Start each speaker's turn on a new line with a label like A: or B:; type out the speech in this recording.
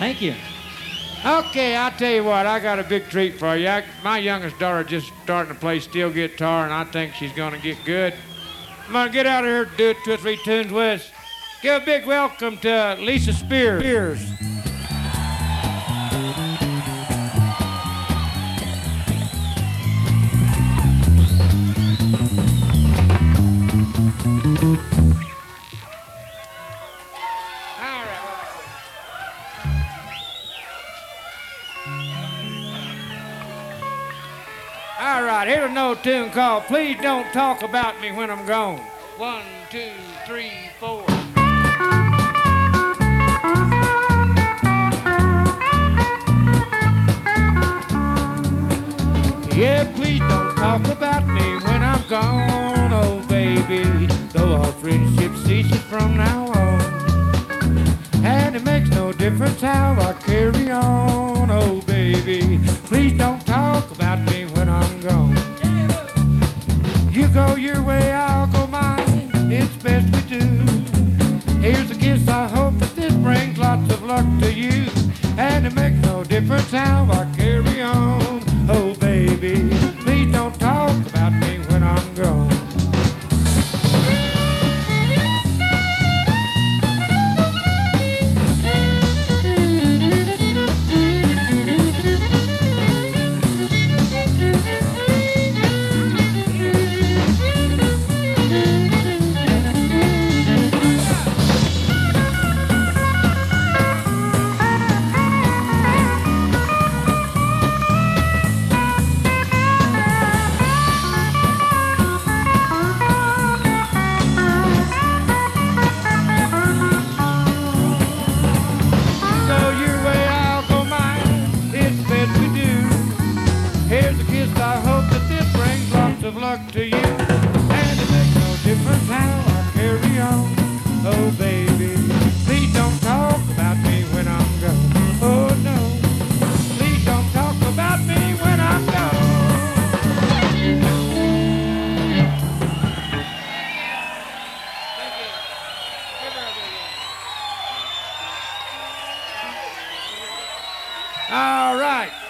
A: Thank you.
B: Okay, I'll tell you what, I got a big treat for you. My youngest daughter just starting to play steel guitar, and I think she's going to get good. I'm going to get out of here and do 2 or 3 tunes with us. Give a big welcome to Lisa Spears. All right, here's an old tune called Please Don't Talk About Me When I'm Gone. 1, 2, 3, 4. Yeah, please don't talk about me when I'm gone, oh baby. Though our friendship ceases from now on, and it makes no difference how I carry on, oh baby. Please don't talk about me when I'm gone. You go your way, I'll go mine. It's best we do. Here's a kiss, I hope that this brings lots of luck to you. And it makes no difference how I carry on, oh baby. Please don't talk about me when I'm gone. Luck to you, and it makes no difference how I carry on, oh baby. Please don't talk about me when I'm gone, oh no. Please don't talk about me when I'm gone. Thank you. All right.